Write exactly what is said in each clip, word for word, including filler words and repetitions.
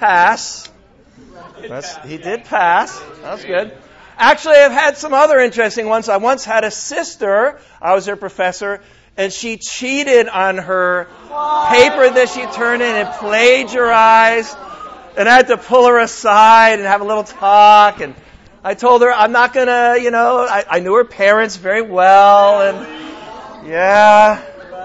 pass. That's, he did pass. That's good. Actually, I've had some other interesting ones. I once had a sister, I was her professor, and she cheated on her paper that she turned in and plagiarized. And I had to pull her aside and have a little talk. And I told her I'm not going to, you know, I, I knew her parents very well. And yeah.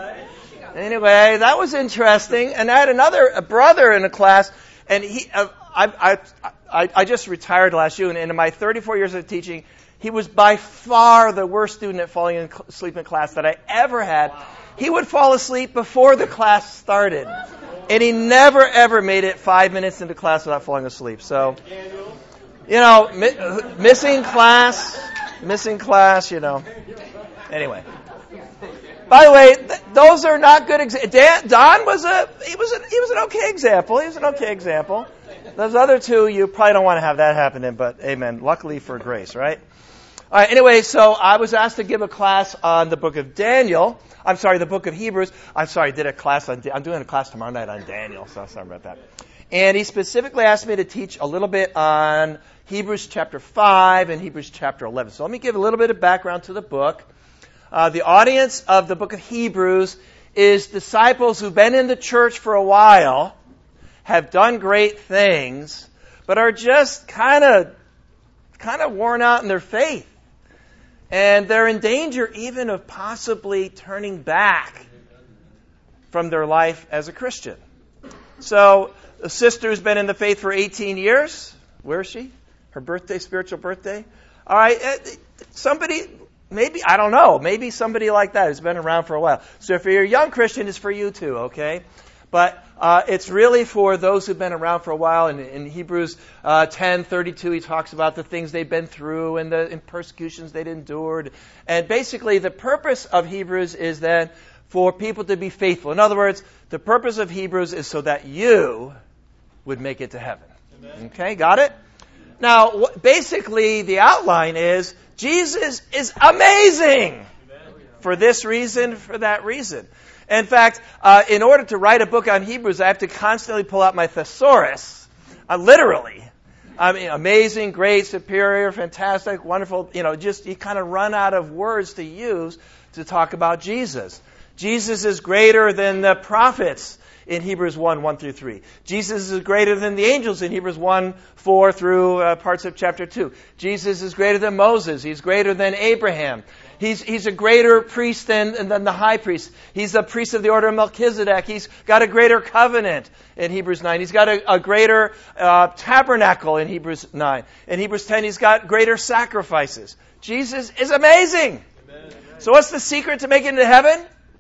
Anyway, that was interesting. And I had another a brother in the class, and he, uh, I, I, I, I just retired last June. And in my thirty-four years of teaching, he was by far the worst student at falling asleep in class that I ever had. He would fall asleep before the class started. And he never, ever made it five minutes into class without falling asleep. So, you know, mi- missing class, missing class, you know. Anyway. By the way, th- those are not good examples. Don was a, he was a, he was an okay example. He was an okay example. Those other two, you probably don't want to have that happen in, but amen. Luckily for grace, right? All right, anyway, so I was asked to give a class on the book of Daniel. I'm sorry, the book of Hebrews. I'm sorry, I did a class on, I'm doing a class tomorrow night on Daniel, so sorry about that. And he specifically asked me to teach a little bit on Hebrews chapter five and Hebrews chapter eleven. So let me give a little bit of background to the book. Uh, the audience of the book of Hebrews is disciples who've been in the church for a while, have done great things, but are just kind of kind of worn out in their faith. And they're in danger even of possibly turning back from their life as a Christian. So the sister's been in the faith for eighteen years. Where is she? Her birthday, spiritual birthday? All right, somebody, maybe, I don't know, maybe somebody like that who's been around for a while. So if you're a young Christian, it's for you too, okay? But uh, it's really for those who've been around for a while. In, in Hebrews uh, ten thirty-two, he talks about the things they've been through and the and persecutions they'd endured. And basically, the purpose of Hebrews is then for people to be faithful. In other words, the purpose of Hebrews is so that you would make it to heaven. Amen. Okay, got it? Now, wh- basically, the outline is Jesus is amazing. Amen. For this reason, for that reason. In fact, uh, in order to write a book on Hebrews, I have to constantly pull out my thesaurus, uh, literally. I mean, amazing, great, superior, fantastic, wonderful. You know, just you kind of run out of words to use to talk about Jesus. Jesus is greater than the prophets in Hebrews one, one through three. Jesus is greater than the angels in Hebrews one, four through uh, parts of chapter two. Jesus is greater than Moses. He's greater than Abraham. He's, he's a greater priest than, than the high priest. He's the priest of the order of Melchizedek. He's got a greater covenant in Hebrews nine. He's got a, a greater uh, tabernacle in Hebrews nine. In Hebrews ten, he's got greater sacrifices. Jesus is amazing. Amen. So what's the secret to making it to heaven?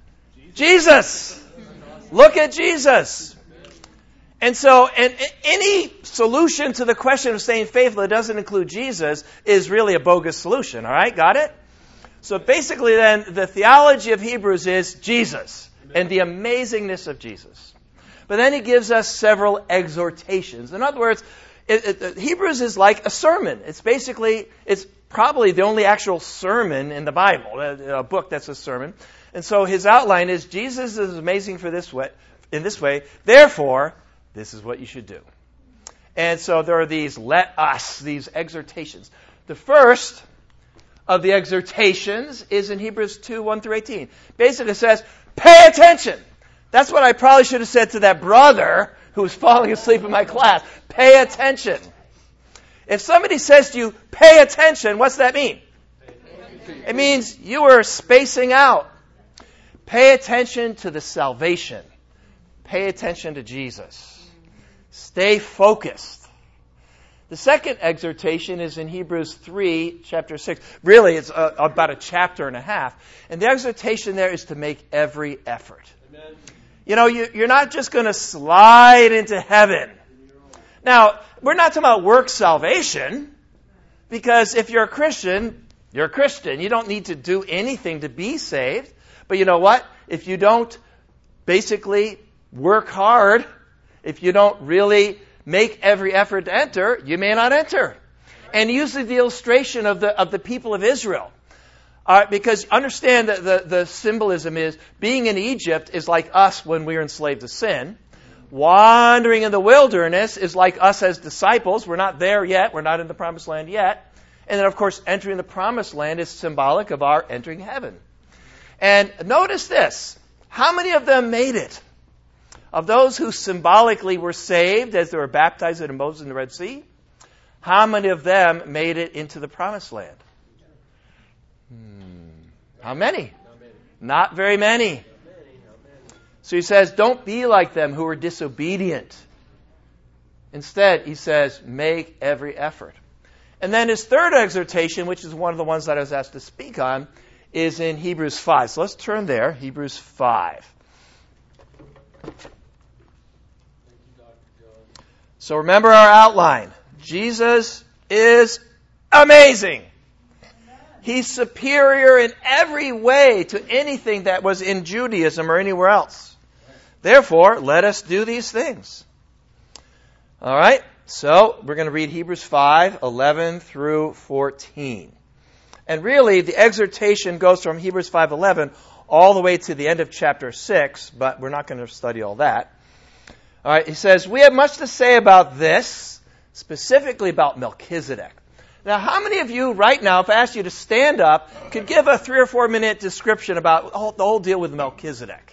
Jesus. Jesus. Look at Jesus. And so, and any solution to the question of staying faithful that doesn't include Jesus is really a bogus solution. All right, got it? So basically then, the theology of Hebrews is Jesus and the amazingness of Jesus. But then he gives us several exhortations. In other words, it, it, Hebrews is like a sermon. It's basically, it's probably the only actual sermon in the Bible, a, a book that's a sermon. And so his outline is Jesus is amazing for this way, in this way. Therefore, this is what you should do. And so there are these let us, these exhortations. The first of the exhortations is in Hebrews two, one through eighteen. Basically it says, pay attention. That's what I probably should have said to that brother who was falling asleep in my class. Pay attention. If somebody says to you, pay attention, what's that mean? It means you are spacing out. Pay attention to the salvation. Pay attention to Jesus. Stay focused. The second exhortation is in Hebrews three, chapter six. Really, it's a, about a chapter and a half. And the exhortation there is to make every effort. Amen. You know, you, you're not just going to slide into heaven. Now, we're not talking about work salvation, because if you're a Christian, you're a Christian. You don't need to do anything to be saved. But you know what? If you don't basically work hard, if you don't really make every effort to enter, you may not enter. And usually the illustration of the of the people of Israel. Uh, because understand that the, the symbolism is being in Egypt is like us when we were enslaved to sin. Wandering in the wilderness is like us as disciples. We're not there yet. We're not in the promised land yet. And then, of course, entering the promised land is symbolic of our entering heaven. And notice this. How many of them made it? Of those who symbolically were saved as they were baptized into Moses in the Red Sea, how many of them made it into the promised land? Hmm. How many? Not very many. So he says, don't be like them who are disobedient. Instead, he says, make every effort. And then his third exhortation, which is one of the ones that I was asked to speak on, is in Hebrews five. So let's turn there, Hebrews five. So remember our outline. Jesus is amazing. He's superior in every way to anything that was in Judaism or anywhere else. Therefore, let us do these things. All right, so we're going to read Hebrews five, eleven through fourteen. And really, the exhortation goes from Hebrews five eleven all the way to the end of chapter six, but we're not going to study all that. All right, he says, we have much to say about this, specifically about Melchizedek. Now, how many of you right now, if I asked you to stand up, could give a three or four minute description about the whole deal with Melchizedek?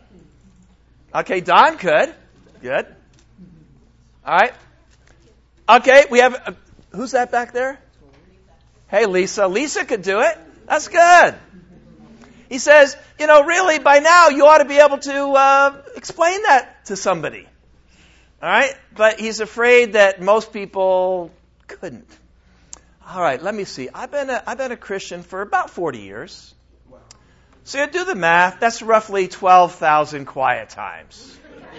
Okay, Don could. Good. All right. Okay, we have, uh, who's that back there? Hey, Lisa. Lisa could do it. That's good. He says, you know, really, by now, you ought to be able to uh, explain that to somebody. All right? But he's afraid that most people couldn't. All right, let me see. I've been a, I've been a Christian for about forty years. So you do the math. That's roughly twelve thousand quiet times.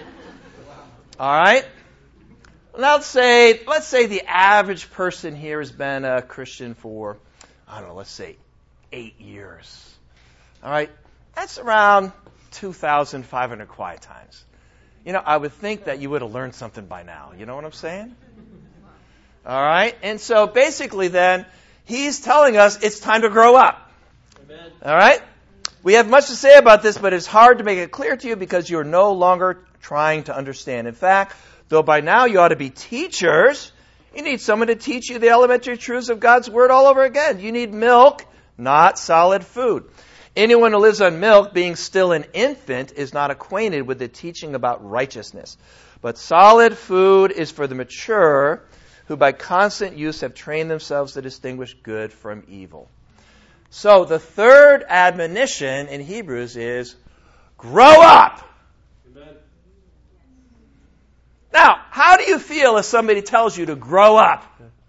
All right? Let's say, let's say the average person here has been a Christian for, I don't know, let's say eight years. All right? That's around two thousand five hundred quiet times. You know, I would think that you would have learned something by now. You know what I'm saying? All right? And so basically then, he's telling us it's time to grow up. Amen. All right? We have much to say about this, but it's hard to make it clear to you because you're no longer trying to understand. In fact, though by now you ought to be teachers, you need someone to teach you the elementary truths of God's Word all over again. You need milk, not solid food. Anyone who lives on milk, being still an infant, is not acquainted with the teaching about righteousness. But solid food is for the mature, who by constant use have trained themselves to distinguish good from evil. So the third admonition in Hebrews is, grow up! Amen. Now, how do you feel if somebody tells you to grow up?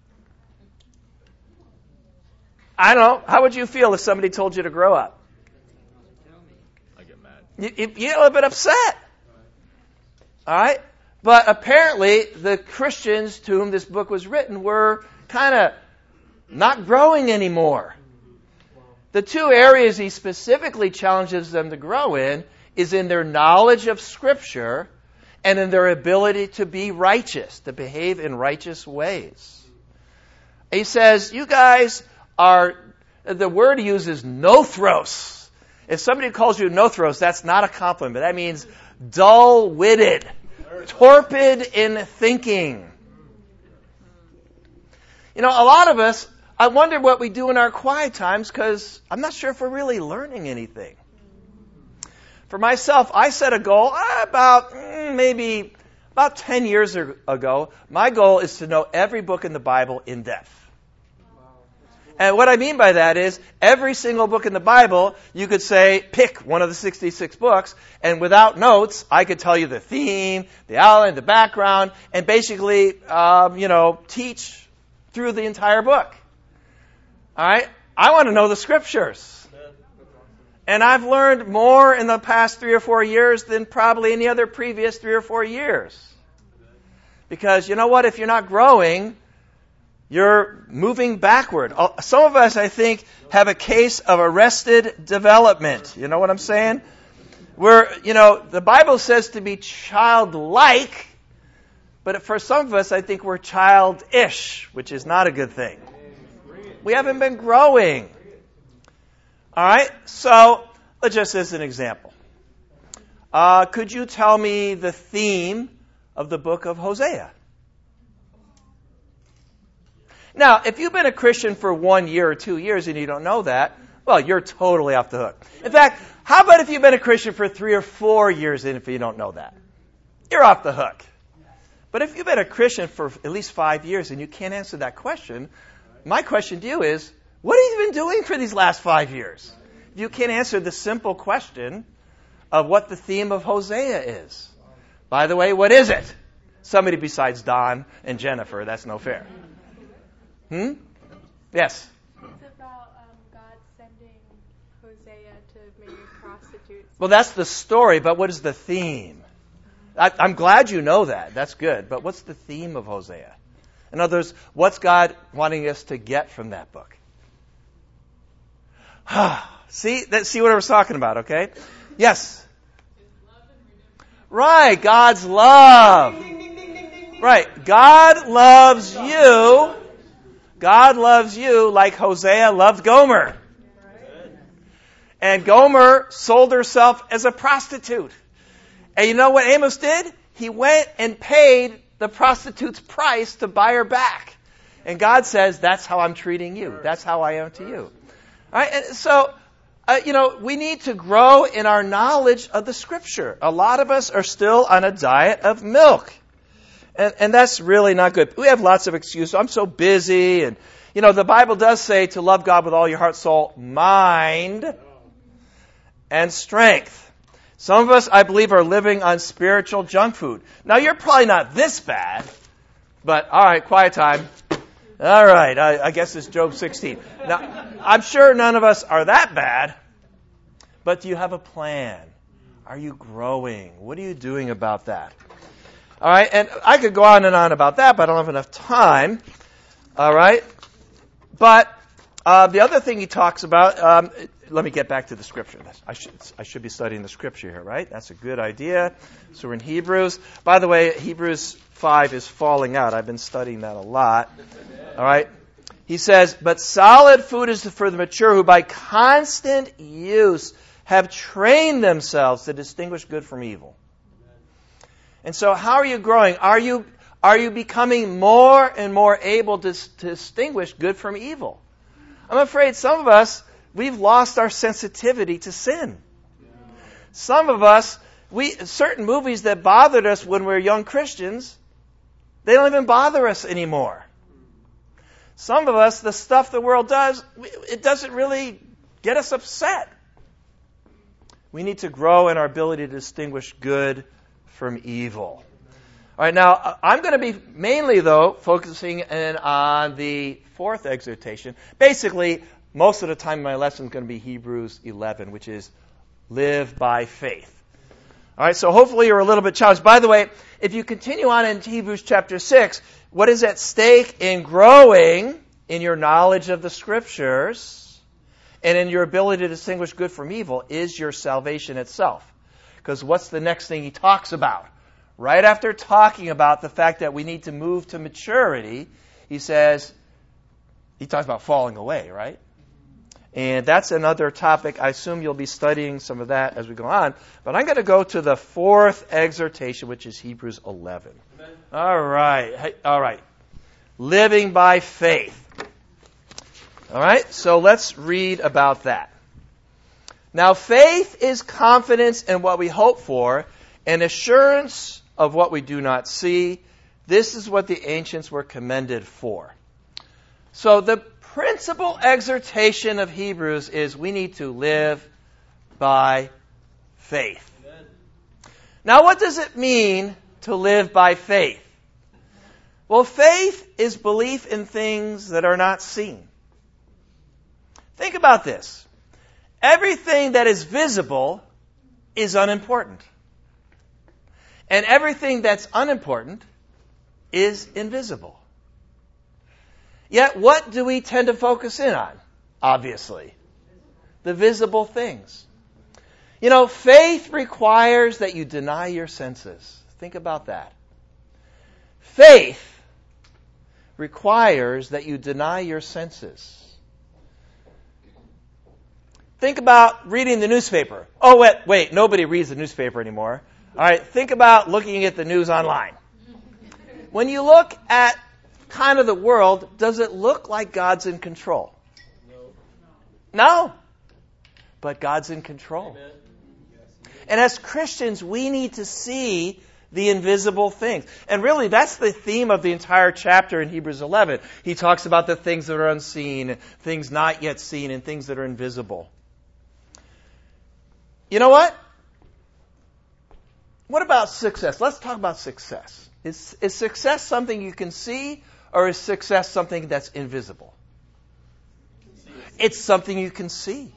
I don't know. How would you feel if somebody told you to grow up? I get mad. You, you, you get a little bit upset. All right? But apparently, the Christians to whom this book was written were kind of not growing anymore. The two areas he specifically challenges them to grow in is in their knowledge of Scripture and in their ability to be righteous, to behave in righteous ways. He says, you guys are, the word he uses, nothros. If somebody calls you nothros, that's not a compliment. That means dull-witted, torpid in thinking. You know, a lot of us, I wonder what we do in our quiet times because I'm not sure if we're really learning anything. For myself, I set a goal uh, about mm, maybe about ten years ago. My goal is to know every book in the Bible in depth. And what I mean by that is every single book in the Bible, you could say, pick one of the sixty-six books, and without notes, I could tell you the theme, the outline, the background, and basically, um, you know, teach through the entire book. All right? I want to know the Scriptures. And I've learned more in the past three or four years than probably any other previous three or four years. Because you know what? If you're not growing, you're moving backward. Some of us, I think, have a case of arrested development. You know what I'm saying? We're, you know, the Bible says to be childlike, but for some of us, I think we're childish, which is not a good thing. We haven't been growing. All right? So, just as an example. Uh, could you tell me the theme of the book of Hosea? Now, if you've been a Christian for one year or two years and you don't know that, well, you're totally off the hook. In fact, how about if you've been a Christian for three or four years and if you don't know that? You're off the hook. But if you've been a Christian for at least five years and you can't answer that question, my question to you is, what have you been doing for these last five years? If you can't answer the simple question of what the theme of Hosea is. By the way, what is it? Somebody besides Don and Jennifer. That's no fair. Hmm? Yes? It's about um, God sending Hosea to maybe prostitutes. Well, that's the story, but what is the theme? I, I'm glad you know that. That's good. But what's the theme of Hosea? In other words, what's God wanting us to get from that book? see, that, see what I was talking about, okay? Yes? Right, God's love. Right, God loves you. God loves you like Hosea loved Gomer. And Gomer sold herself as a prostitute. And you know what Amos did? He went and paid the prostitute's price to buy her back. And God says, that's how I'm treating you. That's how I am to you. All right? And so, uh, you know, we need to grow in our knowledge of the Scripture. A lot of us are still on a diet of milk. And, and that's really not good. We have lots of excuses. I'm so busy. And, you know, the Bible does say to love God with all your heart, soul, mind, and strength. Some of us, I believe, are living on spiritual junk food. Now, you're probably not this bad, but all right, quiet time. All right, I, I guess it's Job sixteen. Now, I'm sure none of us are that bad, but do you have a plan? Are you growing? What are you doing about that? All right, and I could go on and on about that, but I don't have enough time. All right, but uh, the other thing he talks about, um, let me get back to the Scripture. I should, I should be studying the Scripture here, right? That's a good idea. So we're in Hebrews. By the way, Hebrews five is falling out. I've been studying that a lot. All right. He says, but solid food is for the mature who by constant use have trained themselves to distinguish good from evil. And so how are you growing? Are you, are you becoming more and more able to, to distinguish good from evil? I'm afraid some of us, we've lost our sensitivity to sin. Some of us, we certain movies that bothered us when we were young Christians, they don't even bother us anymore. Some of us, the stuff the world does, it doesn't really get us upset. We need to grow in our ability to distinguish good from evil. All right, now, I'm going to be mainly, though, focusing in on the fourth exhortation. Basically, most of the time my lesson is going to be Hebrews eleven, which is live by faith. All right, so hopefully you're a little bit challenged. By the way, if you continue on in Hebrews chapter six, what is at stake in growing in your knowledge of the Scriptures and in your ability to distinguish good from evil is your salvation itself. Because what's the next thing he talks about? Right after talking about the fact that we need to move to maturity, he says, he talks about falling away, right? And that's another topic. I assume you'll be studying some of that as we go on. But I'm going to go to the fourth exhortation, which is Hebrews eleven. Amen. All right. All right. Living by faith. All right. So let's read about that. Now, faith is confidence in what we hope for and assurance of what we do not see. This is what the ancients were commended for. So the principal exhortation of Hebrews is we need to live by faith. Amen. Now, what does it mean to live by faith? Well, faith is belief in things that are not seen. Think about this. Everything that is visible is unimportant. And everything that's unimportant is invisible. Yet, what do we tend to focus in on? Obviously, the visible things. You know, faith requires that you deny your senses. Think about that. Faith requires that you deny your senses. Think about reading the newspaper. Oh, wait, wait, nobody reads the newspaper anymore. All right, think about looking at the news online. When you look at kind of the world, does it look like God's in control? No. But God's in control. And as Christians, we need to see the invisible things. And really, that's the theme of the entire chapter in Hebrews eleven. He talks about the things that are unseen, things not yet seen, and things that are invisible. You know what? What about success? Let's talk about success. Is, is success something you can see, or is success something that's invisible? It's something you can see.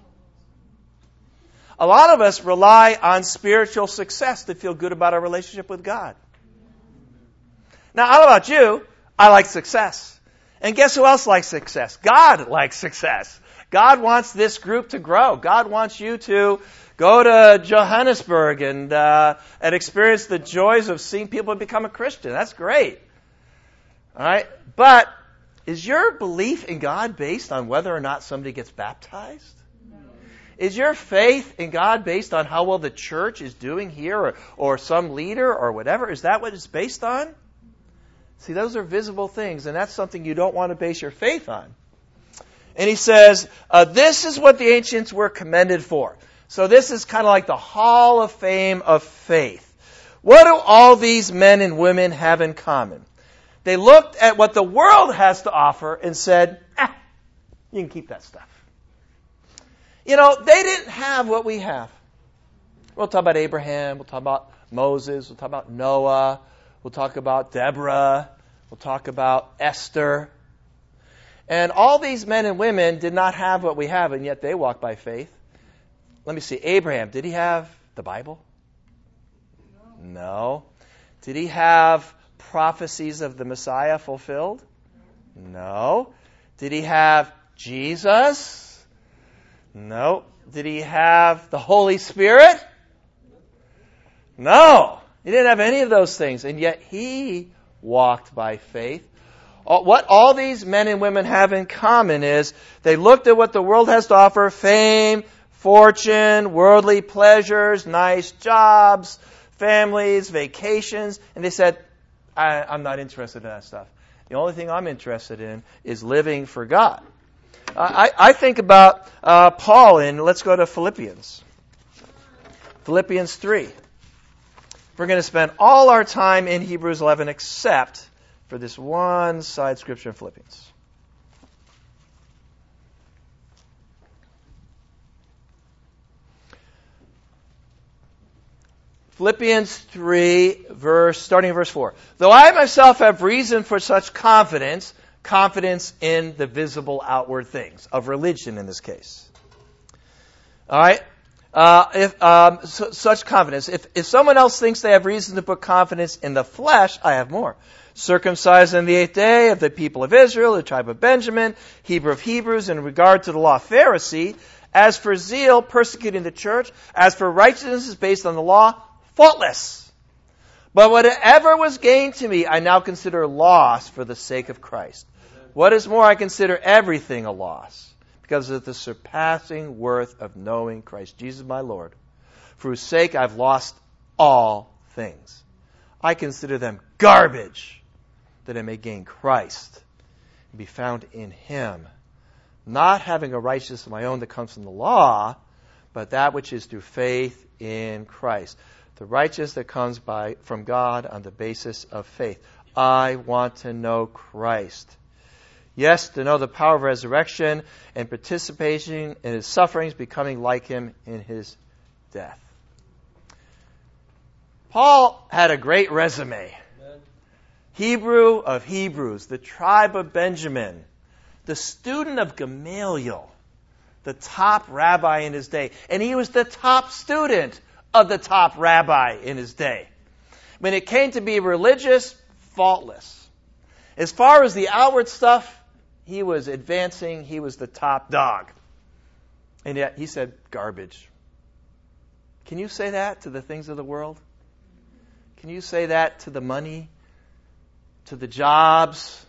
A lot of us rely on spiritual success to feel good about our relationship with God. Now, I don't know about you, I like success. And guess who else likes success? God likes success. God wants this group to grow. God wants you to go to Johannesburg and uh, and experience the joys of seeing people become a Christian. That's great. All right? But is your belief in God based on whether or not somebody gets baptized? Is your faith in God based on how well the church is doing here or, or some leader or whatever? Is that what it's based on? See, those are visible things, and that's something you don't want to base your faith on. And he says, uh, this is what the ancients were commended for. So this is kind of like the Hall of Fame of faith. What do all these men and women have in common? They looked at what the world has to offer and said, ah, you can keep that stuff. You know, they didn't have what we have. We'll talk about Abraham. We'll talk about Moses. We'll talk about Noah. We'll talk about Deborah. We'll talk about Esther. And all these men and women did not have what we have, and yet they walked by faith. Let me see. Abraham, did he have the Bible? No. No. Did he have prophecies of the Messiah fulfilled? No. Did he have Jesus? No. Did he have the Holy Spirit? No. He didn't have any of those things. And yet he walked by faith. What all these men and women have in common is they looked at what the world has to offer, fame, fortune, worldly pleasures, nice jobs, families, vacations, and they said, I, I'm not interested in that stuff. The only thing I'm interested in is living for God. I, I think about uh, Paul in, let's go to Philippians. Philippians three. We're going to spend all our time in Hebrews eleven except for this one side scripture in Philippians. Philippians three, verse starting in verse four. Though I myself have reason for such confidence, confidence in the visible outward things, of religion in this case. All right? Uh, if um, su- such confidence. If, if someone else thinks they have reason to put confidence in the flesh, I have more. Circumcised on the eighth day, of the people of Israel, the tribe of Benjamin, Hebrew of Hebrews, in regard to the law, Pharisee. As for zeal, persecuting the church. As for righteousness based on the law, faultless. But whatever was gained to me, I now consider loss for the sake of Christ. What is more, I consider everything a loss, because of the surpassing worth of knowing Christ Jesus my Lord, for whose sake I've lost all things. I consider them garbage, that I may gain Christ and be found in Him, not having a righteousness of my own that comes from the law, but that which is through faith in Christ. The righteousness that comes by from God on the basis of faith. I want to know Christ. Yes, to know the power of resurrection and participation in His sufferings, becoming like Him in His death. Paul had a great resume. Amen. Hebrew of Hebrews, the tribe of Benjamin, the student of Gamaliel, the top rabbi in his day. And he was the top student of the top rabbi in his day. When it came to be religious, faultless. As far as the outward stuff, he was advancing. He was the top dog. And yet he said, garbage. Can you say that to the things of the world? Can you say that to the money, to the jobs,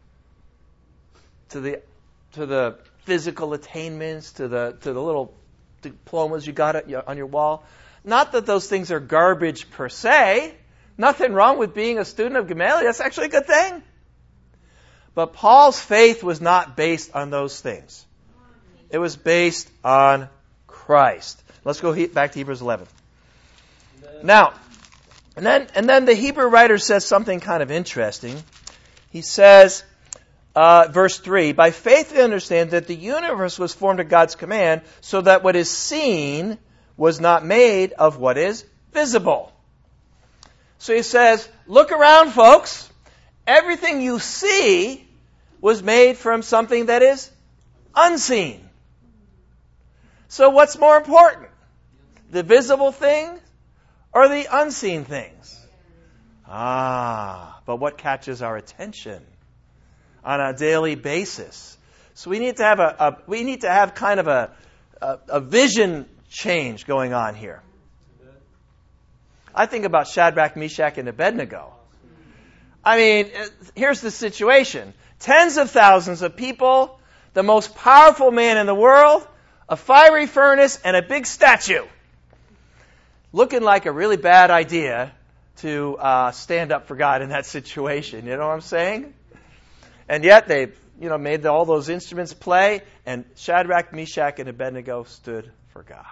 to the to the physical attainments, to the to the little diplomas you got on your wall? Not that those things are garbage per se. Nothing wrong with being a student of Gamaliel. That's actually a good thing. But Paul's faith was not based on those things. It was based on Christ. Let's go he- back to Hebrews eleven. Now, and then, and then the Hebrew writer says something kind of interesting. He says, uh, verse three, by faith we understand that the universe was formed at God's command, so that what is seen was not made of what is visible. So he says, look around, folks. Everything you see was made from something that is unseen. So what's more important? The visible things or the unseen things? Ah, but what catches our attention on a daily basis? So we need to have a, a we need to have kind of a, a a vision change going on here. I think about Shadrach, Meshach, and Abednego. I mean, here's the situation. Tens of thousands of people, the most powerful man in the world, a fiery furnace, and a big statue. Looking like a really bad idea to uh, stand up for God in that situation. You know what I'm saying? And yet they, you know, made all those instruments play, and Shadrach, Meshach, and Abednego stood for God.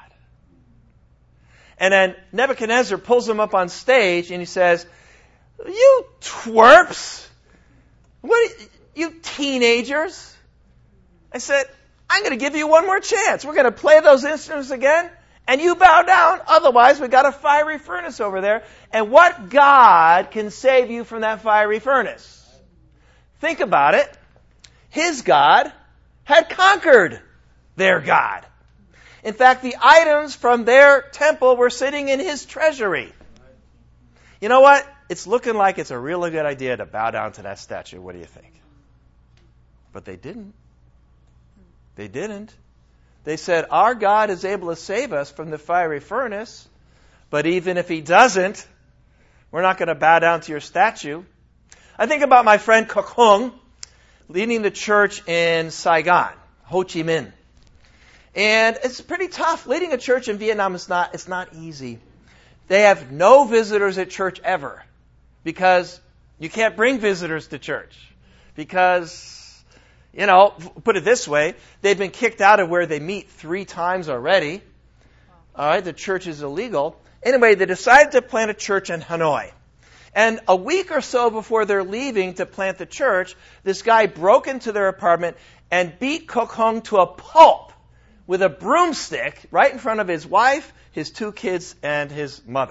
And then Nebuchadnezzar pulls them up on stage, and he says, "You twerps! What, you teenagers!" I said, "I'm going to give you one more chance. We're going to play those instruments again, and you bow down. Otherwise, we've got a fiery furnace over there. And what God can save you from that fiery furnace?" Think about it. His God had conquered their God. In fact, the items from their temple were sitting in his treasury. You know what? It's looking like it's a really good idea to bow down to that statue. What do you think? But they didn't. They didn't. They said, our God is able to save us from the fiery furnace, but even if he doesn't, we're not going to bow down to your statue. I think about my friend Kok Hung leading the church in Saigon, Ho Chi Minh. And it's pretty tough. Leading a church in Vietnam is not, it's not easy. They have no visitors at church ever because you can't bring visitors to church. Because, you know, put it this way, they've been kicked out of where they meet three times already. All right, the church is illegal. Anyway, they decided to plant a church in Hanoi. And a week or so before they're leaving to plant the church, this guy broke into their apartment and beat Kok Hung to a pulp with a broomstick right in front of his wife, his two kids, and his mother.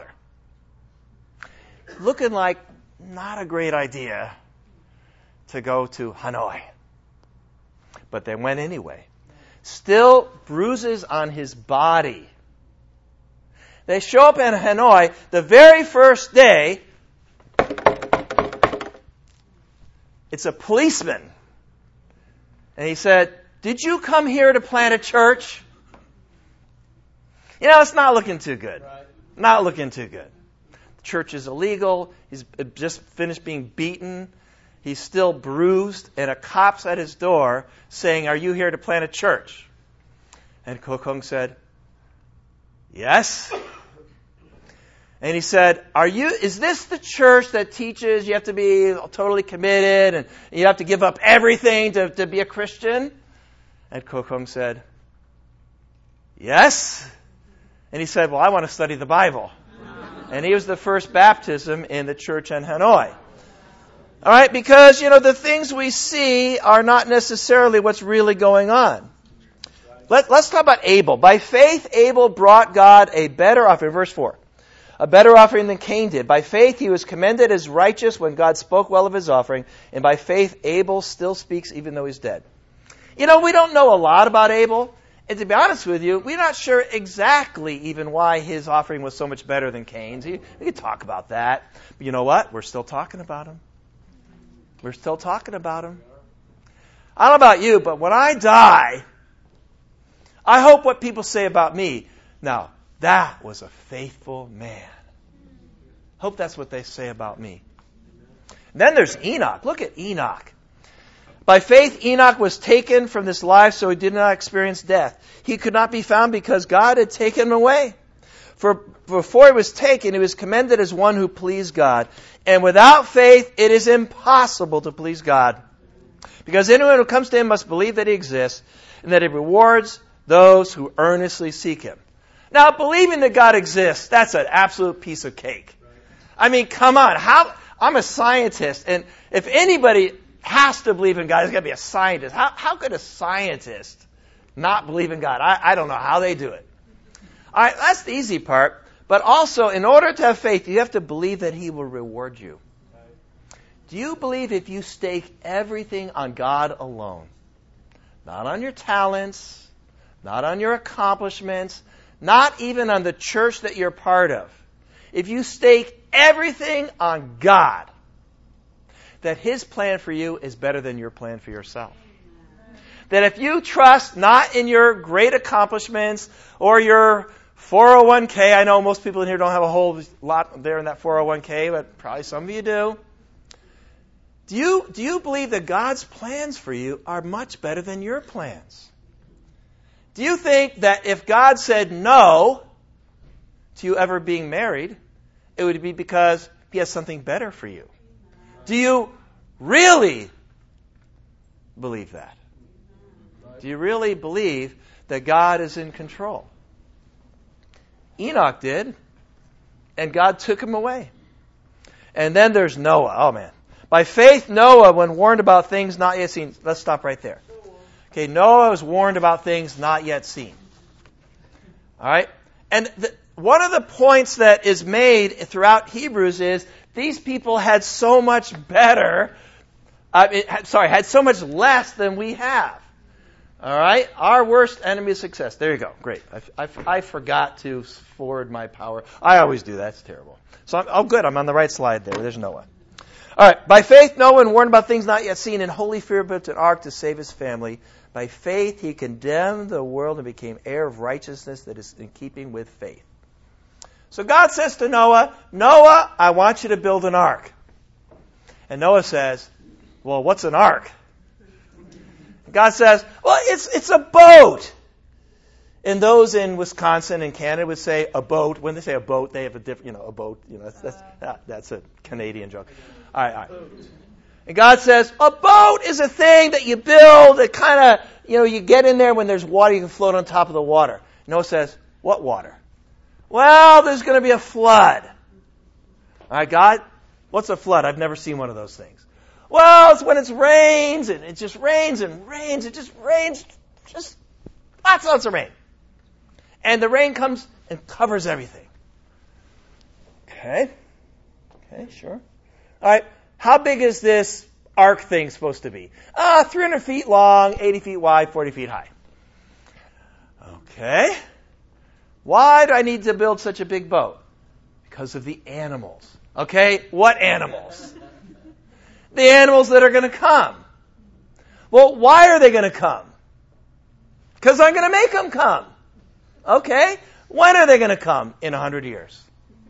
Looking like not a great idea to go to Hanoi. But they went anyway. Still bruises on his body. They show up in Hanoi the very first day. It's a policeman. And he said, "Did you come here to plant a church?" You know, it's not looking too good. Right. Not looking too good. The church is illegal. He's just finished being beaten. He's still bruised. And a cop's at his door saying, "Are you here to plant a church?" And Kok Hung said, "Yes." And he said, "Are you? Is this the church that teaches you have to be totally committed and you have to give up everything to, to be a Christian?" And Kok Hung said, "Yes." And he said, "Well, I want to study the Bible." And he was the first baptism in the church in Hanoi. All right, because, you know, the things we see are not necessarily what's really going on. Let, let's talk about Abel. By faith, Abel brought God a better offering. Verse four. A better offering than Cain did. By faith, he was commended as righteous when God spoke well of his offering. And by faith, Abel still speaks even though he's dead. You know, we don't know a lot about Abel. And to be honest with you, we're not sure exactly even why his offering was so much better than Cain's. We could talk about that. But you know what? We're still talking about him. We're still talking about him. I don't know about you, but when I die, I hope what people say about me, now, that was a faithful man. Hope that's what they say about me. And then there's Enoch. Look at Enoch. By faith, Enoch was taken from this life so he did not experience death. He could not be found because God had taken him away. For before he was taken, he was commended as one who pleased God. And without faith, it is impossible to please God. Because anyone who comes to him must believe that he exists and that he rewards those who earnestly seek him. Now, believing that God exists, that's an absolute piece of cake. I mean, come on. How, I'm a scientist, and if anybody has to believe in God, it's got to be a scientist. How, how could a scientist not believe in God? I, I don't know how they do it. All right, that's the easy part. But also, in order to have faith, you have to believe that he will reward you. Do you believe if you stake everything on God alone, not on your talents, not on your accomplishments, not even on the church that you're part of, if you stake everything on God, that his plan for you is better than your plan for yourself? That if you trust not in your great accomplishments or your four oh one k, I know most people in here don't have a whole lot there in that four oh one k, but probably some of you do. Do you, do you believe that God's plans for you are much better than your plans? Do you think that if God said no to you ever being married, it would be because he has something better for you? Do you really believe that? Do you really believe that God is in control? Enoch did, and God took him away. And then there's Noah. Oh, man. By faith, Noah, when warned about things not yet seen. Let's stop right there. Okay, Noah was warned about things not yet seen. All right? And the, one of the points that is made throughout Hebrews is these people had so much better, uh, it, sorry, had so much less than we have. All right? Our worst enemy is success. There you go. Great. I, I, I forgot to forward my power. I always do that. It's terrible. So, I'm, oh, good. I'm on the right slide there. There's Noah. All right. By faith, Noah, when warned about things not yet seen, in holy fear built an ark to save his family. By faith, he condemned the world and became heir of righteousness that is in keeping with faith. So God says to Noah, Noah, I want you to build an ark. And Noah says, well, what's an ark? God says, well, it's it's a boat. And those in Wisconsin and Canada would say a boat. When they say a boat, they have a different, you know, a boat. You know, that's that's, that, that's a Canadian joke. All right, all right. And God says, a boat is a thing that you build that kind of, you know, you get in there when there's water, you can float on top of the water. Noah says, what water? Well, there's going to be a flood. All right, God, what's a flood? I've never seen one of those things. Well, it's when it rains, and it just rains and rains. It just rains, just lots and lots of rain. And the rain comes and covers everything. Okay. Okay, sure. All right. How big is this ark thing supposed to be? Ah, uh, three hundred feet long, eighty feet wide, forty feet high. Okay. Why do I need to build such a big boat? Because of the animals. Okay. What animals? The animals that are going to come. Well, why are they going to come? Because I'm going to make them come. Okay. When are they going to come? In a hundred years.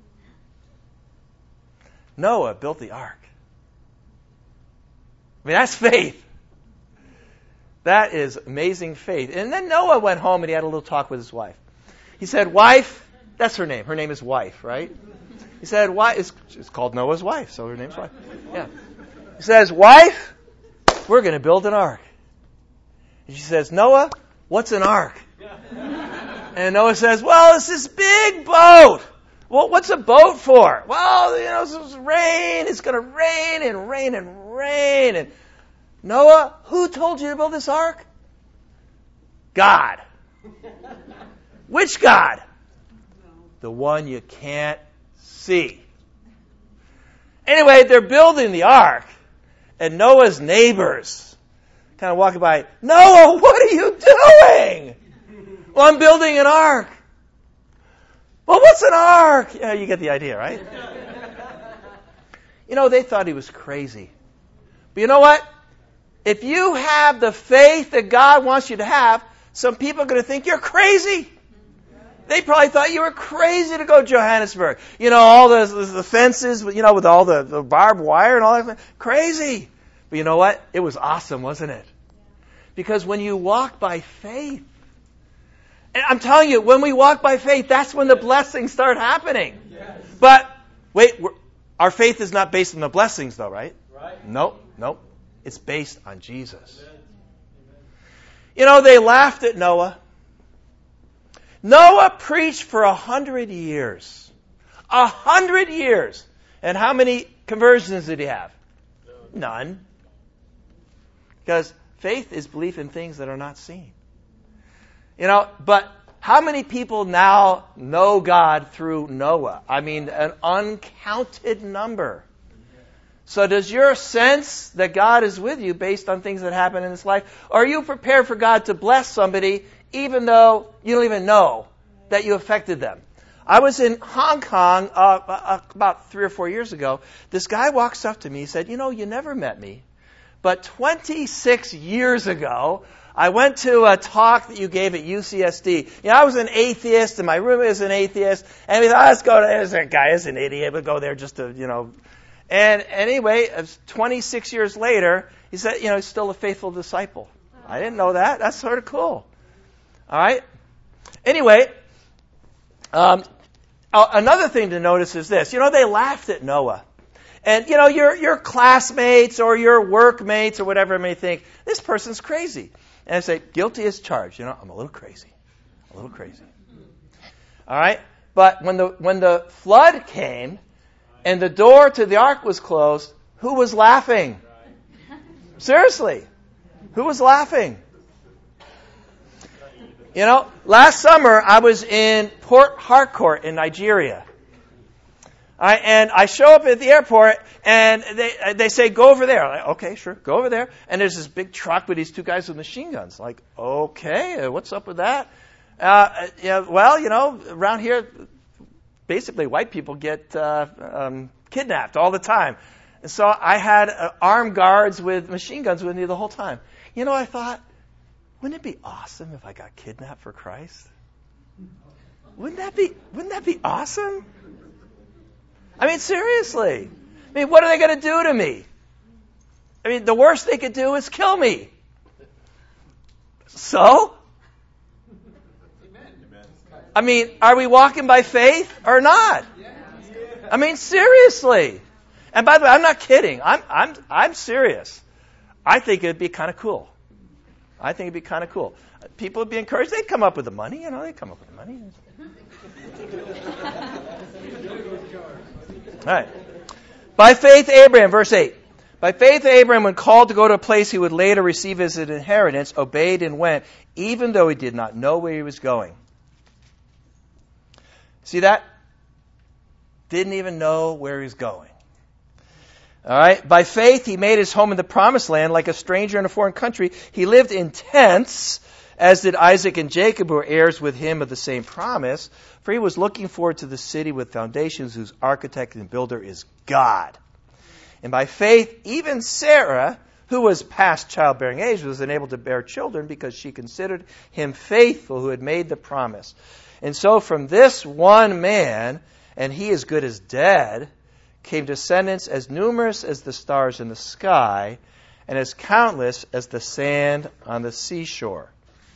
Noah built the ark. I mean, that's faith. That is amazing faith. And then Noah went home and he had a little talk with his wife. He said, wife, that's her name. Her name is wife, right? He said, why? It's, it's called Noah's wife, so her name's wife. Yeah. He says, wife, we're going to build an ark. And she says, Noah, what's an ark? And Noah says, well, it's this big boat. Well, what's a boat for? Well, you know, it's rain. It's going to rain and rain and rain. And Noah, who told you to build this ark? God. Which God? The one you can't see. Anyway, they're building the ark. And Noah's neighbors kind of walking by, Noah, what are you doing? Well, I'm building an ark. Well, what's an ark? Yeah, you get the idea, right? You know, they thought he was crazy. But you know what? If you have the faith that God wants you to have, some people are going to think you're crazy. They probably thought you were crazy to go to Johannesburg. You know, all the, the fences, you know, with all the, the barbed wire and all that. Crazy. But you know what? It was awesome, wasn't it? Because when you walk by faith, And I'm telling you, when we walk by faith, that's when the blessings start happening. Yes. But, wait, we're, our faith is not based on the blessings, though, right? Right. Nope, nope. It's based on Jesus. Amen. You know, they laughed at Noah. Noah preached for a hundred years. A hundred years. And how many conversions did he have? None. Because faith is belief in things that are not seen. You know, but how many people now know God through Noah? I mean, an uncounted number. So does your sense that God is with you based on things that happen in this life? Or are you prepared for God to bless somebody even though you don't even know that you affected them? I was in Hong Kong uh, uh, about three or four years ago. This guy walks up to me. He said, you know, you never met me, but twenty-six years ago, I went to a talk that you gave at U C S D. You know, I was an atheist, and my roommate is an atheist, and we thought, let's go to, this guy is an idiot, we'll go there just to, you know. And anyway, twenty-six years later, he said, you know, he's still a faithful disciple. I didn't know that. That's sort of cool. All right? Anyway, um, another thing to notice is this. You know, they laughed at Noah. And, you know, your your classmates or your workmates or whatever may think, this person's crazy. And I say, guilty as charged. You know, I'm a little crazy. A little crazy. All right? But when the when the flood came and the door to the ark was closed, who was laughing? Seriously. Who was laughing? You know, last summer I was in Port Harcourt in Nigeria. All right, and I show up at the airport, and they they say, go over there. I'm like, okay, sure, go over there. And there's this big truck with these two guys with machine guns. Like, okay, what's up with that? Uh, yeah, well, you know, around here, basically white people get uh, um, kidnapped all the time. And so I had uh, armed guards with machine guns with me the whole time. You know, I thought, wouldn't it be awesome if I got kidnapped for Christ? Wouldn't that be, wouldn't that be awesome? I mean, seriously. I mean, what are they going to do to me? I mean, the worst they could do is kill me. So? I mean, are we walking by faith or not? I mean, seriously. And by the way, I'm not kidding. I'm I'm I'm serious. I think it'd be kind of cool. I think it'd be kind of cool. People would be encouraged. They'd come up with the money. You know, they'd come up with the money. All right. By faith, Abraham, verse eight. By faith, Abraham, when called to go to a place he would later receive as an inheritance, obeyed and went, even though he did not know where he was going. See that? Didn't even know where he was going. All right. By faith, he made his home in the promised land like a stranger in a foreign country. He lived in tents, as did Isaac and Jacob, who were heirs with him of the same promise. For he was looking forward to the city with foundations, whose architect and builder is God. And by faith, even Sarah, who was past childbearing age, was unable to bear children because she considered him faithful who had made the promise. And so from this one man, and he as good as dead, came descendants as numerous as the stars in the sky and as countless as the sand on the seashore.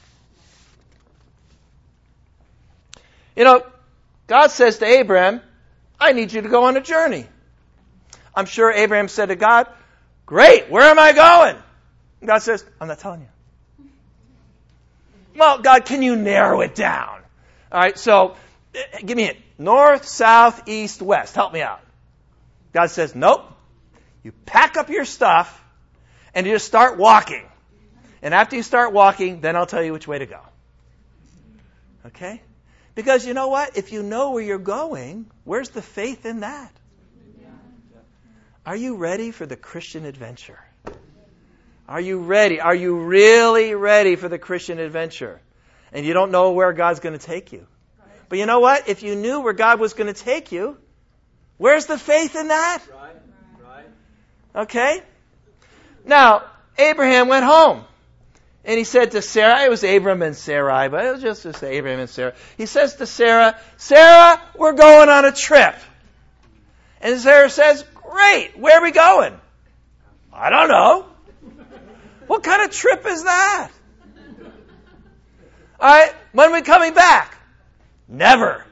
You know, God says to Abraham, I need you to go on a journey. I'm sure Abraham said to God, great, where am I going? And God says, I'm not telling you. Well, God, can you narrow it down? All right, so give me it. North, south, east, west. Help me out. God says, nope. You pack up your stuff and you just start walking. And after you start walking, then I'll tell you which way to go. Okay? Because you know what? If you know where you're going, where's the faith in that? Are you ready for the Christian adventure? Are you ready? Are you really ready for the Christian adventure? And you don't know where God's going to take you. But you know what? If you knew where God was going to take you, where's the faith in that? Right, right. Okay? Now, Abraham went home. And he said to Sarah, it was Abram and Sarai, but it was just to say Abraham and Sarah. He says to Sarah, Sarah, we're going on a trip. And Sarah says, great, where are we going? I don't know. What kind of trip is that? All right, when are we coming back? Never.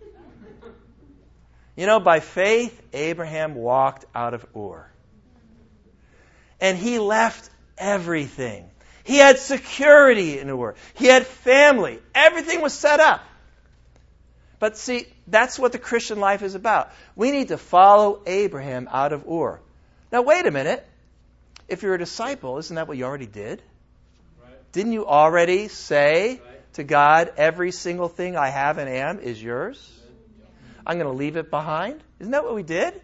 You know, by faith, Abraham walked out of Ur. And he left everything. He had security in Ur. He had family. Everything was set up. But see, that's what the Christian life is about. We need to follow Abraham out of Ur. Now, wait a minute. If you're a disciple, isn't that what you already did? Right. Didn't you already say right. to God, every single thing I have and am is yours? I'm going to leave it behind? Isn't that what we did?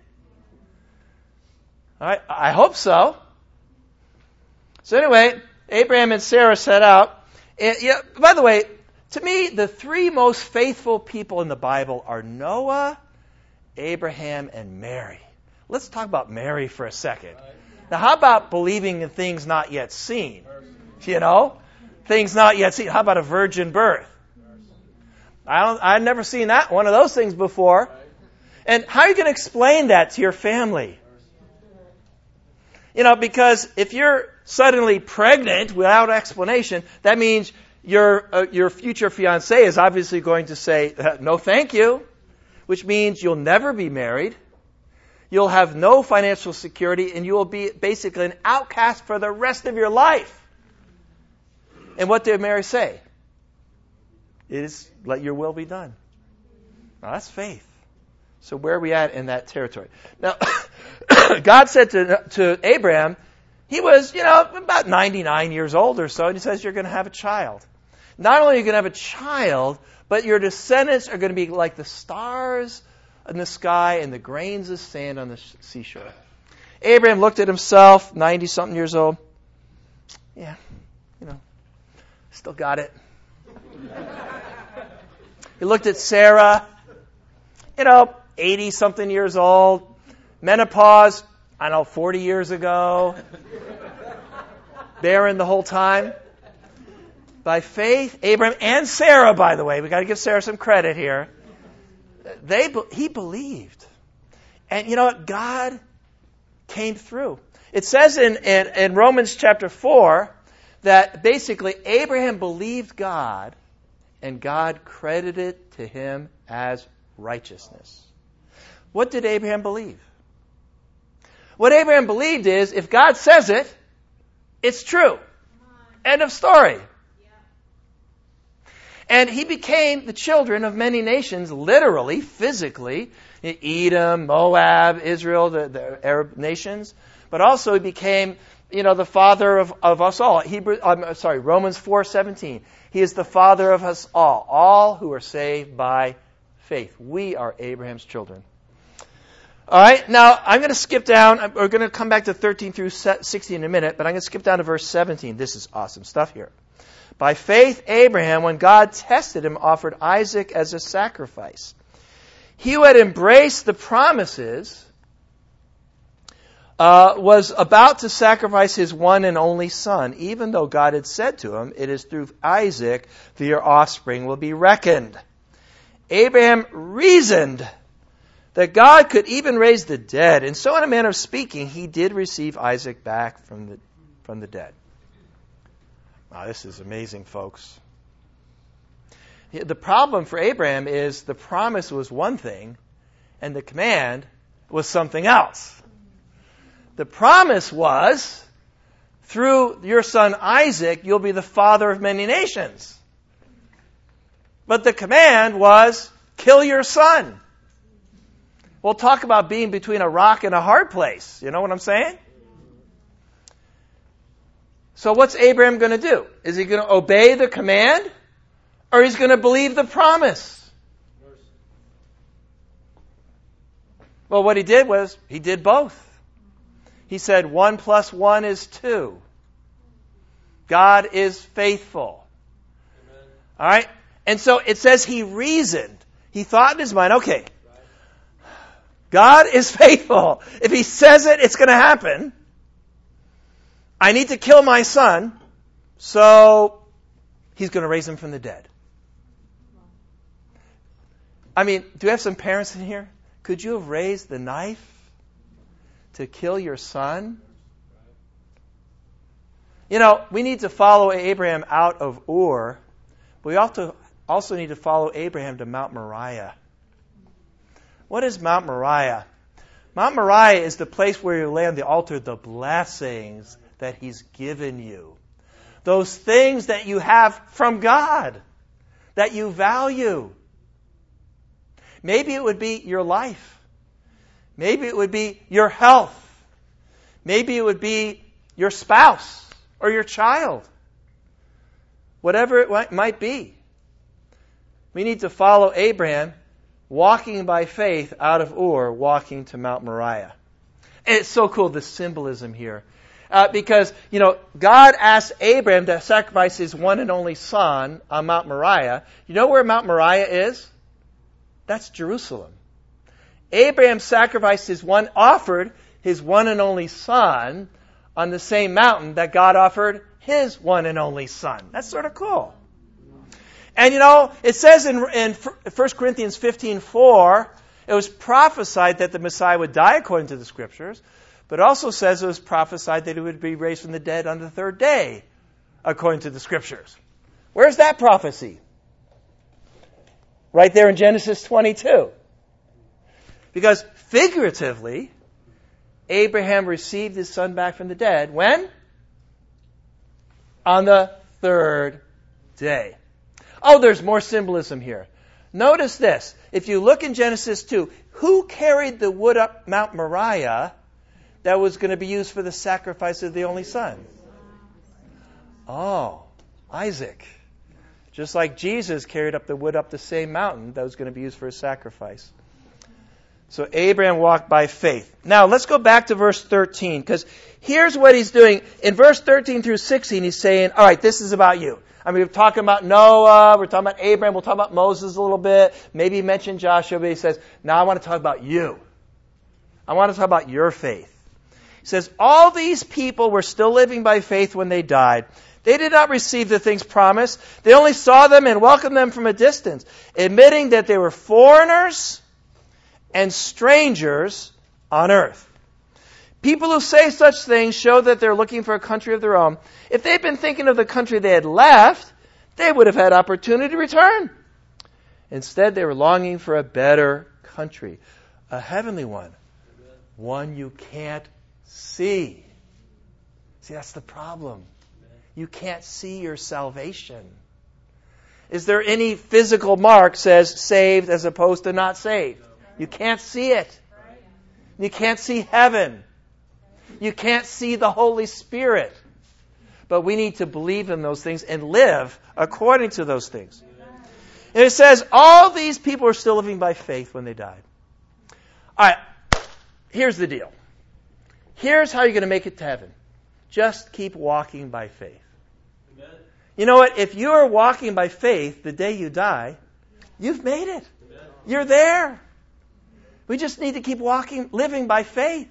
All right, I hope so. So anyway, Abraham and Sarah set out. And, yeah, by the way, to me, the three most faithful people in the Bible are Noah, Abraham, and Mary. Let's talk about Mary for a second. Now, how about believing in things not yet seen? You know, things not yet seen. How about a virgin birth? I don't, I've never seen that one of those things before. And how are you going to explain that to your family? You know, because if you're suddenly pregnant without explanation, that means your uh, your future fiancé is obviously going to say, no thank you, which means you'll never be married. You'll have no financial security, and you will be basically an outcast for the rest of your life. And what did Mary say? It is, let your will be done. Now, that's faith. So where are we at in that territory? Now, God said to, to Abraham, he was, you know, about ninety-nine years old or so, and he says, you're going to have a child. Not only are you going to have a child, but your descendants are going to be like the stars in the sky and the grains of sand on the seashore. Abraham looked at himself, ninety-something years old. Yeah, you know, still got it. He looked at Sarah, you know, eighty-something years old. Menopause, I don't know, forty years ago. Barren the whole time. By faith, Abraham and Sarah, by the way, we got to give Sarah some credit here. They, he believed. And you know what? God came through. It says in, in, in Romans chapter four that basically Abraham believed God and God credited it to him as righteousness. What did Abraham believe? What Abraham believed is if God says it, it's true. End of story. And he became the children of many nations, literally, physically. Edom, Moab, Israel, the, the Arab nations. But also he became, you know, the father of, of us all. Hebrew, I'm sorry, Romans four seventeen. He is the father of us all. All who are saved by faith. We are Abraham's children. All right, now I'm going to skip down. We're going to come back to thirteen through sixteen in a minute, but I'm going to skip down to verse seventeen. This is awesome stuff here. By faith, Abraham, when God tested him, offered Isaac as a sacrifice. He who had embraced the promises uh, was about to sacrifice his one and only son, even though God had said to him, it is through Isaac that your offspring will be reckoned. Abraham reasoned that God could even raise the dead, and so in a manner of speaking, he did receive Isaac back from the from the dead. Wow, this is amazing, folks. The problem for Abraham is the promise was one thing, and the command was something else. The promise was, through your son Isaac, you'll be the father of many nations. But the command was, kill your son. We'll talk about being between a rock and a hard place. You know what I'm saying? So what's Abraham going to do? Is he going to obey the command? Or he's going to believe the promise? Well, what he did was, he did both. He said, one plus one is two. God is faithful. Amen. All right? And so it says he reasoned. He thought in his mind, okay, God is faithful. If he says it, it's going to happen. I need to kill my son, so he's going to raise him from the dead. I mean, do we have some parents in here? Could you have raised the knife to kill your son? You know, we need to follow Abraham out of Ur But we also, also need to follow Abraham to Mount Moriah. What is Mount Moriah? Mount Moriah is the place where you lay on the altar the blessings that He's given you. Those things that you have from God, that you value. Maybe it would be your life. Maybe it would be your health. Maybe it would be your spouse or your child. Whatever it might be. We need to follow Abraham, walking by faith out of Ur, walking to Mount Moriah. And it's so cool, the symbolism here. Uh, because, you know, God asked Abraham to sacrifice his one and only son on Mount Moriah. You know where Mount Moriah is? That's Jerusalem. Abraham sacrificed his one, offered his one and only son on the same mountain that God offered his one and only son. That's sort of cool. And you know, it says in, in First Corinthians fifteen four, it was prophesied that the Messiah would die according to the Scriptures, but it also says it was prophesied that he would be raised from the dead on the third day according to the Scriptures. Where's that prophecy? Right there in Genesis twenty-two. Because figuratively, Abraham received his son back from the dead. When? On the third day. Oh, there's more symbolism here. Notice this. If you look in Genesis two, who carried the wood up Mount Moriah that was going to be used for the sacrifice of the only son? Oh, Isaac. Just like Jesus carried up the wood up the same mountain that was going to be used for a sacrifice. So Abraham walked by faith. Now let's go back to verse thirteen, because here's what he's doing. In verse thirteen through sixteen, he's saying, all right, this is about you. I mean, we're talking about Noah, we're talking about Abraham, we'll talk about Moses a little bit. Maybe he mentioned Joshua, but he says, now I want to talk about you. I want to talk about your faith. He says, all these people were still living by faith when they died. They did not receive the things promised. They only saw them and welcomed them from a distance, admitting that they were foreigners and strangers on earth. People who say such things show that they're looking for a country of their own. If they'd been thinking of the country they had left, they would have had opportunity to return. Instead, they were longing for a better country, a heavenly one, one you can't see. See, that's the problem. You can't see your salvation. Is there any physical mark says saved as opposed to not saved? You can't see it. You can't see heaven. You can't see the Holy Spirit. But we need to believe in those things and live according to those things. And it says, all these people are still living by faith when they died. All right, here's the deal. Here's how you're going to make it to heaven. Just keep walking by faith. Amen. You know what? If you are walking by faith the day you die, you've made it. Amen. You're there. We just need to keep walking, living by faith.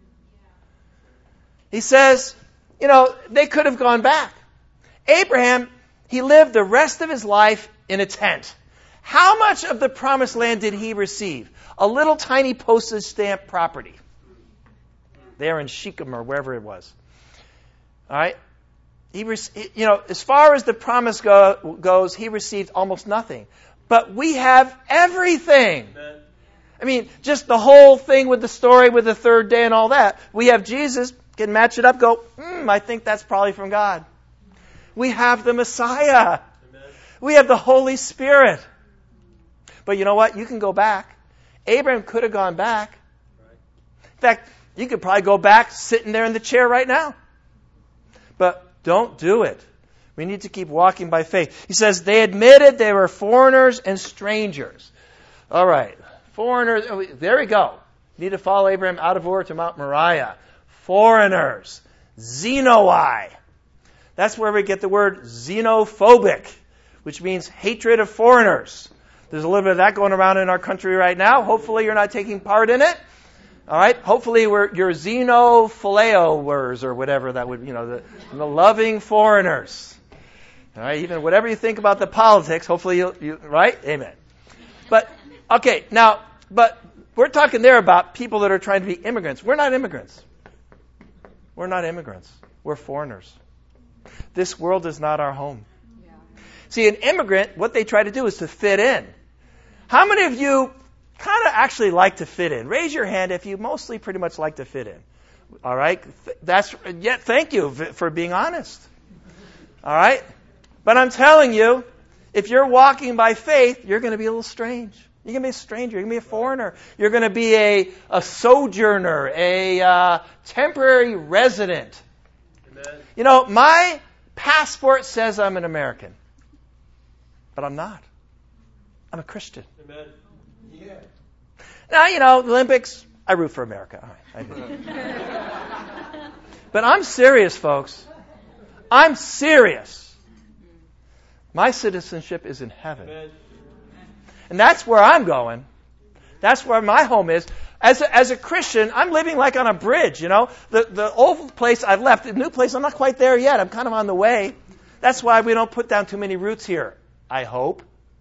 He says, you know, they could have gone back. Abraham, he lived the rest of his life in a tent. How much of the promised land did he receive? A little tiny postage stamp property. There in Shechem or wherever it was. All right? He, you know, as far as the promise go, goes, he received almost nothing. But we have everything. Amen. I mean, just the whole thing with the story with the third day and all that. We have Jesus, can match it up, go, hmm, I think that's probably from God. We have the Messiah. Amen. We have the Holy Spirit. But you know what? You can go back. Abraham could have gone back. In fact, you could probably go back sitting there in the chair right now. But don't do it. We need to keep walking by faith. He says they admitted they were foreigners and strangers. All right. Foreigners. There we go. Need to follow Abraham out of Ur to Mount Moriah. Foreigners. Xenoi. That's where we get the word xenophobic, which means hatred of foreigners. There's a little bit of that going around in our country right now. Hopefully you're not taking part in it. All right? Hopefully we're, you're xenophileoers or whatever that would, you know, the, the loving foreigners. All right? Even whatever you think about the politics, hopefully you, you right? Amen. But, okay, now, but we're talking there about people that are trying to be immigrants. We're not immigrants. We're not immigrants. We're foreigners. This world is not our home. Yeah. See, an immigrant, what they try to do is to fit in. How many of you kind of actually like to fit in? Raise your hand if you mostly pretty much like to fit in. All right? That's yeah, thank you for being honest. All right? But I'm telling you, if you're walking by faith, you're going to be a little strange. You're going to be a stranger. You're going to be a foreigner. You're going to be a, a sojourner, a uh, temporary resident. Amen. You know, my passport says I'm an American, but I'm not. I'm a Christian. Amen. Yeah. Now, you know, the Olympics, I root for America. All right, I do. But I'm serious, folks. I'm serious. My citizenship is in heaven. Amen. And that's where I'm going. That's where my home is. As a, as a Christian, I'm living like on a bridge, you know. The, the old place I've left, the new place, I'm not quite there yet. I'm kind of on the way. That's why we don't put down too many roots here. I hope.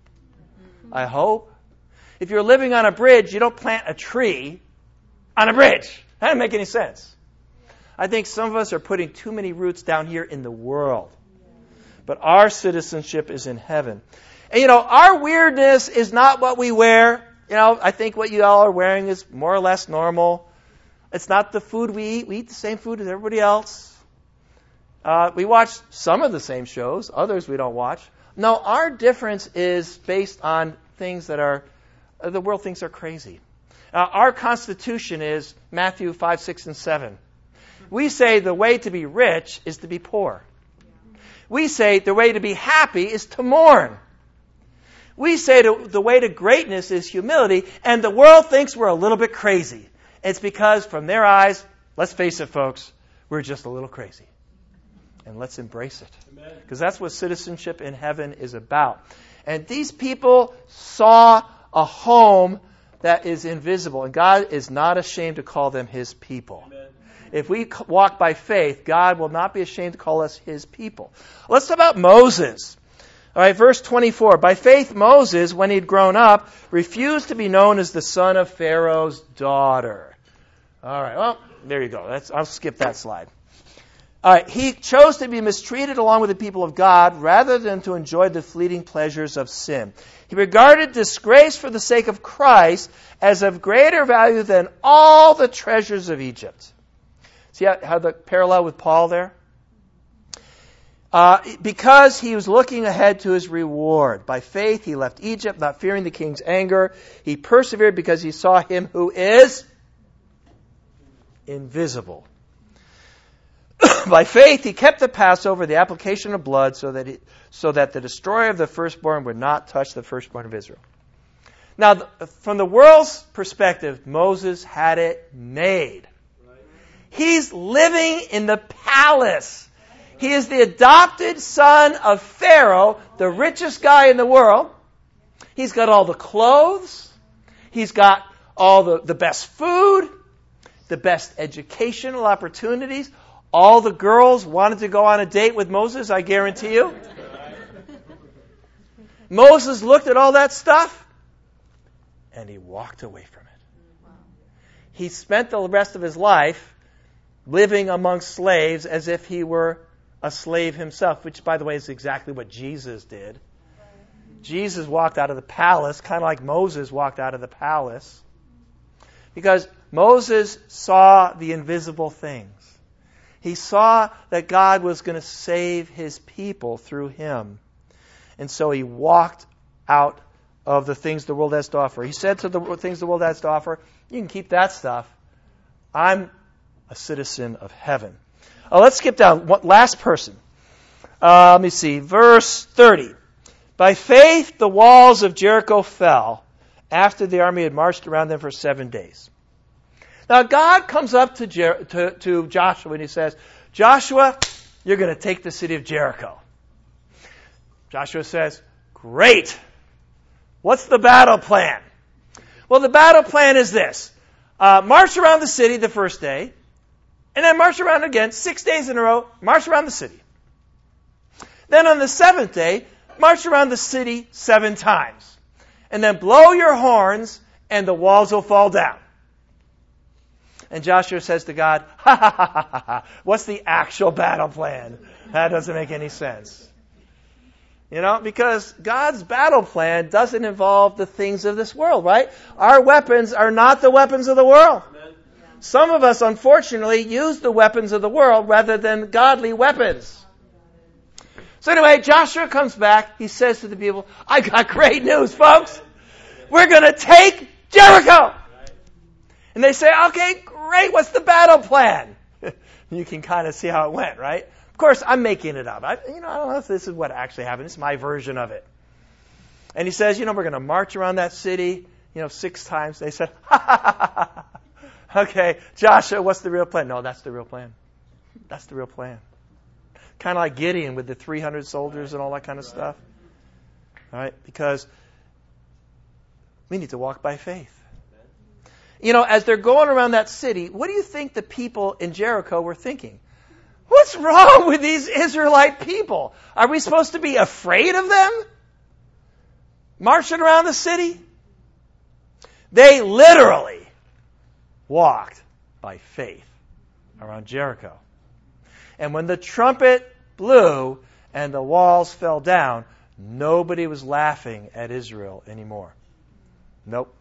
I hope. If you're living on a bridge, you don't plant a tree on a bridge. That doesn't make any sense. I think some of us are putting too many roots down here in the world. But our citizenship is in heaven. And, you know, our weirdness is not what we wear. You know, I think what you all are wearing is more or less normal. It's not the food we eat. We eat the same food as everybody else. Uh, we watch some of the same shows. Others we don't watch. No, our difference is based on things that are, uh, the world thinks are crazy. Uh, our Constitution is Matthew five, six, and seven. We say the way to be rich is to be poor. We say the way to be happy is to mourn. We say to, the way to greatness is humility, and the world thinks we're a little bit crazy. It's because from their eyes, let's face it, folks, we're just a little crazy. And let's embrace it. Because that's what citizenship in heaven is about. And these people saw a home that is invisible, and God is not ashamed to call them His people. Amen. If we walk by faith, God will not be ashamed to call us His people. Let's talk about Moses. All right, verse twenty-four. By faith, Moses, when he'd grown up, refused to be known as the son of Pharaoh's daughter. All right, well, there you go. That's, I'll skip that slide. All right, he chose to be mistreated along with the people of God rather than to enjoy the fleeting pleasures of sin. He regarded disgrace for the sake of Christ as of greater value than all the treasures of Egypt. See how, how the parallel with Paul there? Uh, because he was looking ahead to his reward. By faith, he left Egypt, not fearing the king's anger. He persevered because he saw him who is invisible. By faith, he kept the Passover, the application of blood, so that he, so that the destroyer of the firstborn would not touch the firstborn of Israel. Now, from the world's perspective, Moses had it made. He's living in the palace. He is the adopted son of Pharaoh, the richest guy in the world. He's got all the clothes. He's got all the, the best food, the best educational opportunities. All the girls wanted to go on a date with Moses, I guarantee you. Moses looked at all that stuff, and he walked away from it. He spent the rest of his life living amongst slaves as if he were a slave himself, which, by the way, is exactly what Jesus did. Jesus walked out of the palace, kind of like Moses walked out of the palace, because Moses saw the invisible things. He saw that God was going to save His people through him. And so he walked out of the things the world has to offer. He said to the things the world has to offer, you can keep that stuff. I'm a citizen of heaven. Oh, let's skip down. One, last person. Uh, let me see. Verse thirty. By faith, the walls of Jericho fell after the army had marched around them for seven days. Now, God comes up to, Jer- to, to Joshua and He says, Joshua, you're going to take the city of Jericho. Joshua says, great. What's the battle plan? Well, the battle plan is this. Uh, march around the city the first day, and then march around again, six days in a row, march around the city. Then on the seventh day, march around the city seven times. And then blow your horns, and the walls will fall down. And Joshua says to God, ha ha ha ha ha, what's the actual battle plan? That doesn't make any sense. You know, because God's battle plan doesn't involve the things of this world, right? Our weapons are not the weapons of the world. Some of us, unfortunately, use the weapons of the world rather than godly weapons. So anyway, Joshua comes back. He says to the people, I got great news, folks. We're going to take Jericho. And they say, okay, great. What's the battle plan? You can kind of see how it went, right? Of course, I'm making it up. I, you know, I don't know if this is what actually happened. It's my version of it. And he says, you know, we're going to march around that city, you know, six times. They said, ha, ha, ha, ha, ha. Okay, Joshua, what's the real plan? No, that's the real plan. That's the real plan. Kind of like Gideon with the three hundred soldiers and all that kind of stuff. All right, because we need to walk by faith. You know, as they're going around that city, what do you think the people in Jericho were thinking? What's wrong with these Israelite people? Are we supposed to be afraid of them? Marching around the city? They literally walked by faith around Jericho. And when the trumpet blew and the walls fell down, nobody was laughing at Israel anymore. Nope.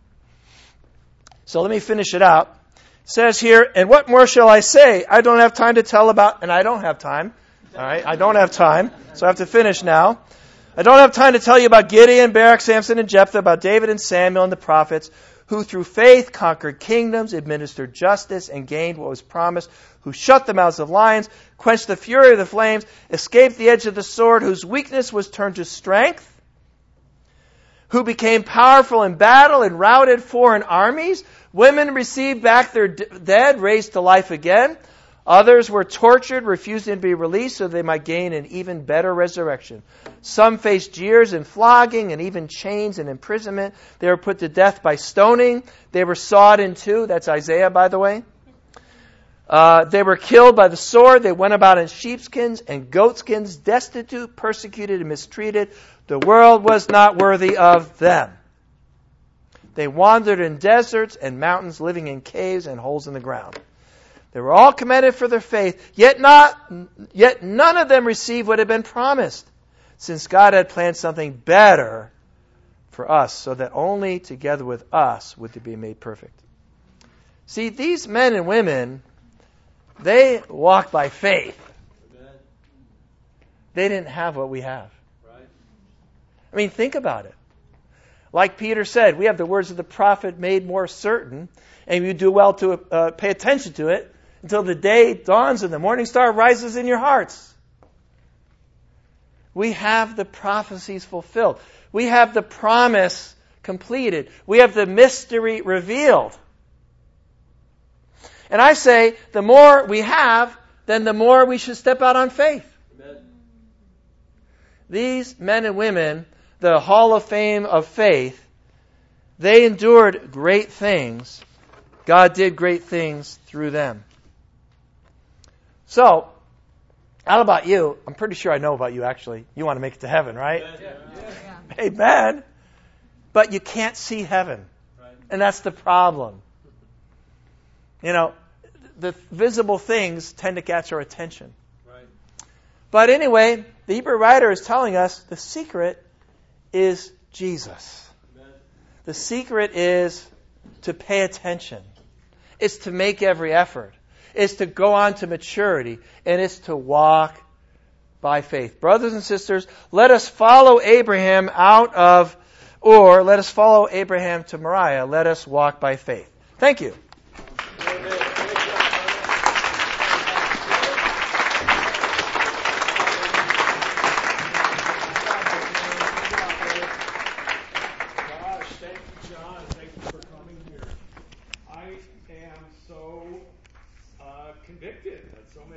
So let me finish it out. It says here, and what more shall I say? I don't have time to tell about, and I don't have time. All right, I don't have time, so I have to finish now. I don't have time to tell you about Gideon, Barak, Samson, and Jephthah, about David and Samuel and the prophets, who through faith conquered kingdoms, administered justice, and gained what was promised, who shut the mouths of lions, quenched the fury of the flames, escaped the edge of the sword, whose weakness was turned to strength, who became powerful in battle and routed foreign armies. Women received back their d- dead, raised to life again. Others were tortured, refusing to be released so they might gain an even better resurrection. Some faced jeers and flogging and even chains and imprisonment. They were put to death by stoning. They were sawed in two. That's Isaiah, by the way. Uh, they were killed by the sword. They went about in sheepskins and goatskins, destitute, persecuted, and mistreated. The world was not worthy of them. They wandered in deserts and mountains, living in caves and holes in the ground. They were all commended for their faith, yet not, yet none of them received what had been promised, since God had planned something better for us, so that only together with us would they be made perfect. See, these men and women, they walked by faith. They didn't have what we have. I mean, think about it. Like Peter said, we have the words of the prophet made more certain, and you do well to uh, pay attention to it until the day dawns and the morning star rises in your hearts. We have the prophecies fulfilled. We have the promise completed. We have the mystery revealed. And I say, the more we have, then the more we should step out on faith. Amen. These men and women, the Hall of Fame of faith, they endured great things. God did great things through them. So, how about you? I'm pretty sure I know about you, actually. You want to make it to heaven, right? Yeah. Yeah. Amen. But you can't see heaven. Right. And that's the problem. You know, the visible things tend to catch our attention. Right. But anyway, the Hebrew writer is telling us the secret is Jesus. Amen. The secret is to pay attention. It's to make every effort. It's to go on to maturity. And it's to walk by faith. Brothers and sisters, let us follow Abraham out of Ur. Let us follow Abraham to Moriah. Let us walk by faith. Thank you. I am so uh, convicted.